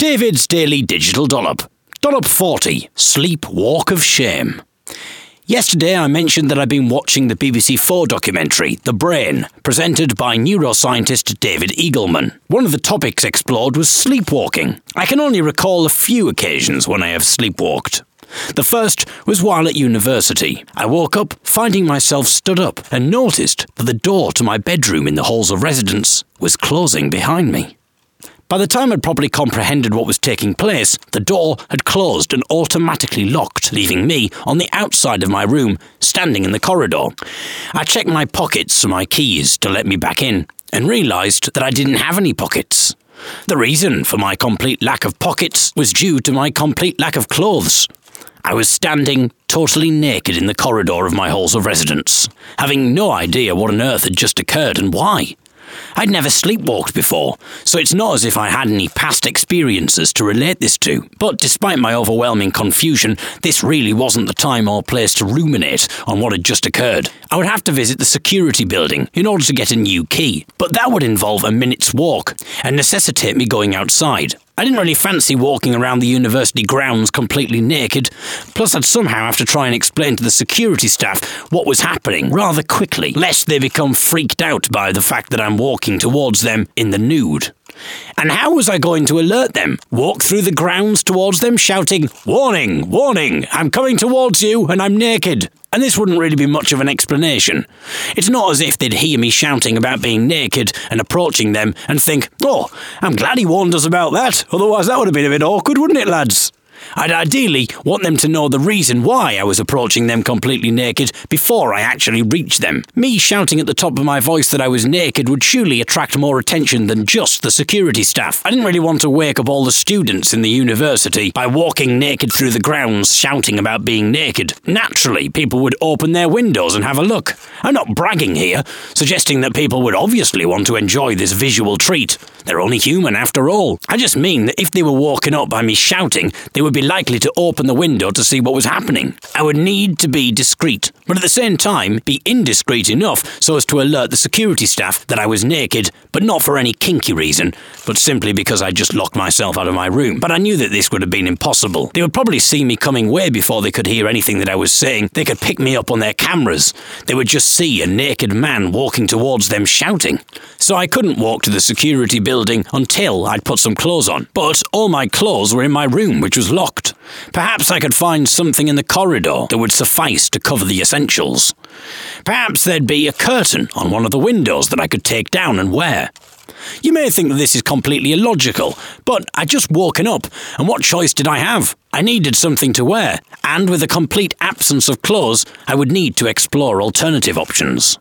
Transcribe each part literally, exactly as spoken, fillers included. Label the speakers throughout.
Speaker 1: David's Daily Digital Dollop. Dollop forty, Sleep Walk of Shame. Yesterday I mentioned that I'd been watching the B B C Four documentary, The Brain, presented by neuroscientist David Eagleman. One of the topics explored was sleepwalking. I can only recall a few occasions when I have sleepwalked. The first was while at university. I woke up finding myself stood up and noticed that the door to my bedroom in the halls of residence was closing behind me. By the time I'd properly comprehended what was taking place, the door had closed and automatically locked, leaving me on the outside of my room, standing in the corridor. I checked my pockets for my keys to let me back in, and realised that I didn't have any pockets. The reason for my complete lack of pockets was due to my complete lack of clothes. I was standing totally naked in the corridor of my halls of residence, having no idea what on earth had just occurred and why. I'd never sleepwalked before, so it's not as if I had any past experiences to relate this to. But despite my overwhelming confusion, this really wasn't the time or place to ruminate on what had just occurred. I would have to visit the security building in order to get a new key, but that would involve a minute's walk and necessitate me going outside. I didn't really fancy walking around the university grounds completely naked, plus I'd somehow have to try and explain to the security staff what was happening rather quickly, lest they become freaked out by the fact that I'm walking towards them in the nude. And how was I going to alert them? Walk through the grounds towards them shouting, "Warning, warning, I'm coming towards you and I'm naked." And this wouldn't really be much of an explanation. It's not as if they'd hear me shouting about being naked and approaching them and think, "Oh, I'm glad he warned us about that, otherwise that would have been a bit awkward, wouldn't it, lads?" I'd ideally want them to know the reason why I was approaching them completely naked before I actually reached them. Me shouting at the top of my voice that I was naked would surely attract more attention than just the security staff. I didn't really want to wake up all the students in the university by walking naked through the grounds shouting about being naked. Naturally, people would open their windows and have a look. I'm not bragging here, suggesting that people would obviously want to enjoy this visual treat. They're only human after all. I just mean that if they were woken up by me shouting, they would be likely to open the window to see what was happening. I would need to be discreet, but at the same time be indiscreet enough so as to alert the security staff that I was naked, but not for any kinky reason, but simply because I just locked myself out of my room. But I knew that this would have been impossible. They would probably see me coming way before they could hear anything that I was saying. They could pick me up on their cameras. They would just see a naked man walking towards them shouting. So I couldn't walk to the security building until I'd put some clothes on. But all my clothes were in my room, which was locked. Perhaps I could find something in the corridor that would suffice to cover the essentials. Perhaps there'd be a curtain on one of the windows that I could take down and wear. You may think that this is completely illogical, but I'd just woken up, and what choice did I have? I needed something to wear, and with a complete absence of clothes, I would need to explore alternative options.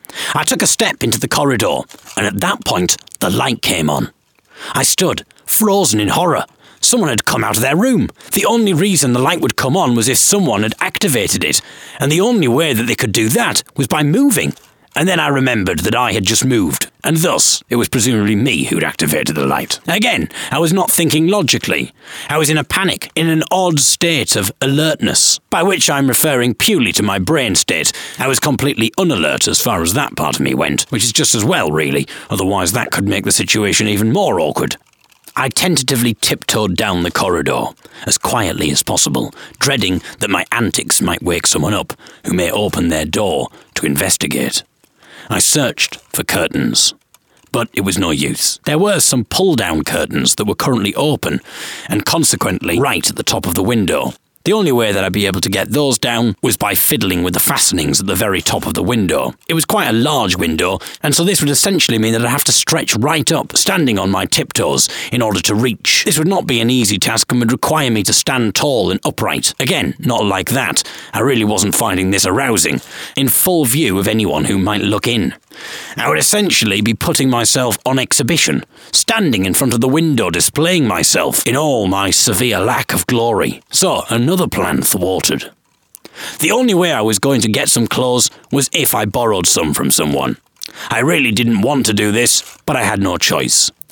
Speaker 1: I took a step into the corridor, and at that point, the light came on. I stood, frozen in horror. Someone had come out of their room. The only reason the light would come on was if someone had activated it, and the only way that they could do that was by moving. And then I remembered that I had just moved, and thus it was presumably me who'd activated the light. Again, I was not thinking logically. I was in a panic, in an odd state of alertness, by which I'm referring purely to my brain state. I was completely unalert as far as that part of me went, which is just as well, really, otherwise that could make the situation even more awkward. I tentatively tiptoed down the corridor, as quietly as possible, dreading that my antics might wake someone up, who may open their door to investigate. I searched for curtains, but it was no use. There were some pull-down curtains that were currently open, and consequently right at the top of the window. The only way that I'd be able to get those down was by fiddling with the fastenings at the very top of the window. It was quite a large window, and so this would essentially mean that I'd have to stretch right up, standing on my tiptoes, in order to reach. This would not be an easy task and would require me to stand tall and upright. Again, not like that. I really wasn't finding this arousing, in full view of anyone who might look in. I would essentially be putting myself on exhibition, standing in front of the window displaying myself in all my severe lack of glory. So, another plan thwarted. The only way I was going to get some clothes was if I borrowed some from someone. I really didn't want to do this, but I had no choice.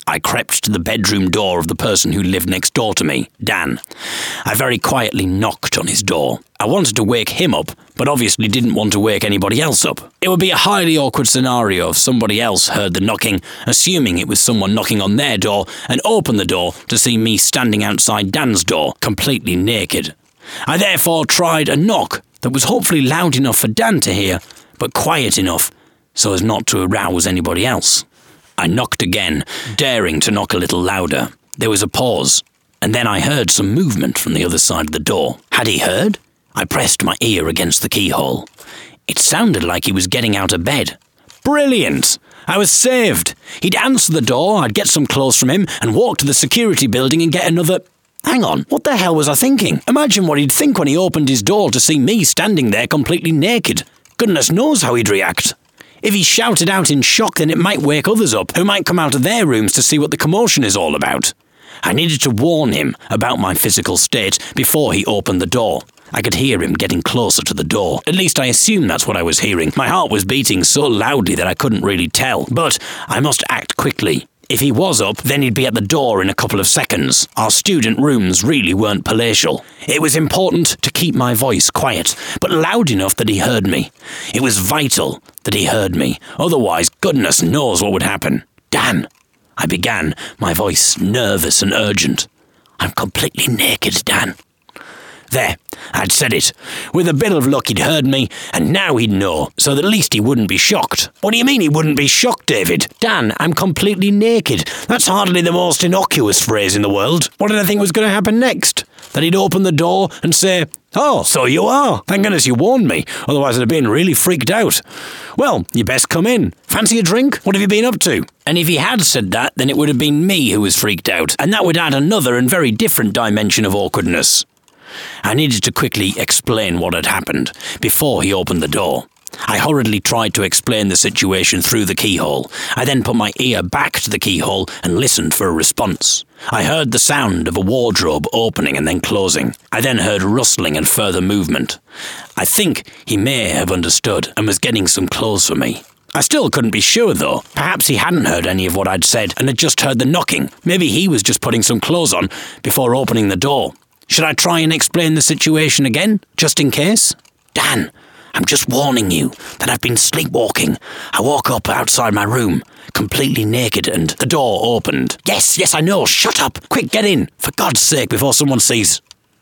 Speaker 1: I crept to the bedroom door of the person who lived next door to me, Dan. I very quietly knocked on his door. I wanted to wake him up, but obviously didn't want to wake anybody else up. It would be a highly awkward scenario if somebody else heard the knocking, assuming it was someone knocking on their door, and opened the door to see me standing outside Dan's door, completely naked. I therefore tried a knock that was hopefully loud enough for Dan to hear, but quiet enough so as not to arouse anybody else. I knocked again, daring to knock a little louder. There was a pause, and then I heard some movement from the other side of the door. Had he heard? I pressed my ear against the keyhole. It sounded like he was getting out of bed. Brilliant! I was saved. He'd answer the door, I'd get some clothes from him, and walk to the security building and get another... Hang on, what the hell was I thinking? Imagine what he'd think when he opened his door to see me standing there completely naked. Goodness knows how he'd react. If he shouted out in shock, then it might wake others up who might come out of their rooms to see what the commotion is all about. I needed to warn him about my physical state before he opened the door. I could hear him getting closer to the door. At least I assumed that's what I was hearing. My heart was beating so loudly that I couldn't really tell. But I must act quickly. If he was up, then he'd be at the door in a couple of seconds. Our student rooms really weren't palatial. It was important to keep my voice quiet, but loud enough that he heard me. It was vital that he heard me. Otherwise, goodness knows what would happen. Dan, I began, my voice nervous and urgent. I'm completely naked, Dan. There, I'd said it. With a bit of luck he'd heard me, and now he'd know, so that at least he wouldn't be shocked. What do you mean he wouldn't be shocked, David? Dan, I'm completely naked. That's hardly the most innocuous phrase in the world. What did I think was going to happen next? That he'd open the door and say, "Oh, so you are. Thank goodness you warned me, otherwise I'd have been really freaked out. Well, you best come in. Fancy a drink? What have you been up to?" And if he had said that, then it would have been me who was freaked out, and that would add another and very different dimension of awkwardness. I needed to quickly explain what had happened before he opened the door. I hurriedly tried to explain the situation through the keyhole. I then put my ear back to the keyhole and listened for a response. I heard the sound of a wardrobe opening and then closing. I then heard rustling and further movement. I think he may have understood and was getting some clothes for me. I still couldn't be sure, though. Perhaps he hadn't heard any of what I'd said and had just heard the knocking. Maybe he was just putting some clothes on before opening the door. Should I try and explain the situation again, just in case? Dan, I'm just warning you that I've been sleepwalking. I woke up outside my room, completely naked, and the door opened. Yes, yes, I know. Shut up. Quick, get in. For God's sake, before someone sees.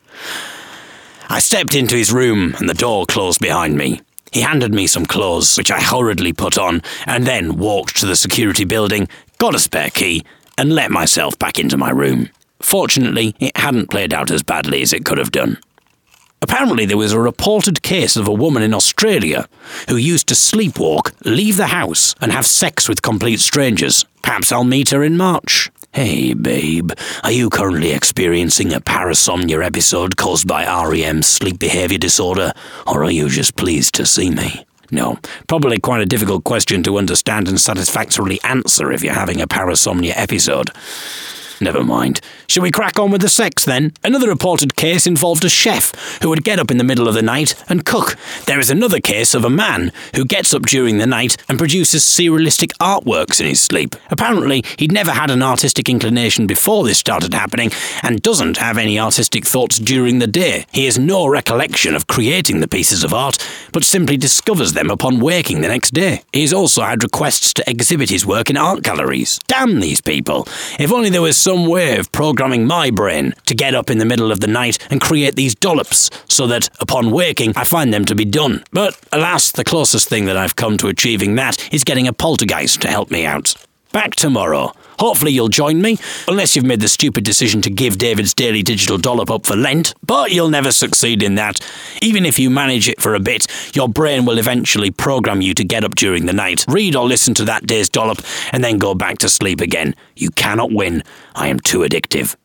Speaker 1: I stepped into his room, and the door closed behind me. He handed me some clothes, which I hurriedly put on, and then walked to the security building, got a spare key, and let myself back into my room. Fortunately, it hadn't played out as badly as it could have done. Apparently, there was a reported case of a woman in Australia who used to sleepwalk, leave the house, and have sex with complete strangers. Perhaps I'll meet her in March. Hey, babe, are you currently experiencing a parasomnia episode caused by R E M sleep behaviour disorder, or are you just pleased to see me? No, probably quite a difficult question to understand and satisfactorily answer if you're having a parasomnia episode. Never mind. Shall we crack on with the sex, then? Another reported case involved a chef who would get up in the middle of the night and cook. There is another case of a man who gets up during the night and produces surrealistic artworks in his sleep. Apparently, he'd never had an artistic inclination before this started happening and doesn't have any artistic thoughts during the day. He has no recollection of creating the pieces of art, but simply discovers them upon waking the next day. He's also had requests to exhibit his work in art galleries. Damn these people. If only there was some way of programming my brain to get up in the middle of the night and create these dollops so that, upon waking, I find them to be done. But, alas, the closest thing that I've come to achieving that is getting a poltergeist to help me out. Back tomorrow. Hopefully you'll join me, unless you've made the stupid decision to give David's Daily Digital Dollop up for Lent, but you'll never succeed in that. Even if you manage it for a bit, your brain will eventually program you to get up during the night, read or listen to that day's dollop, and then go back to sleep again. You cannot win. I am too addictive.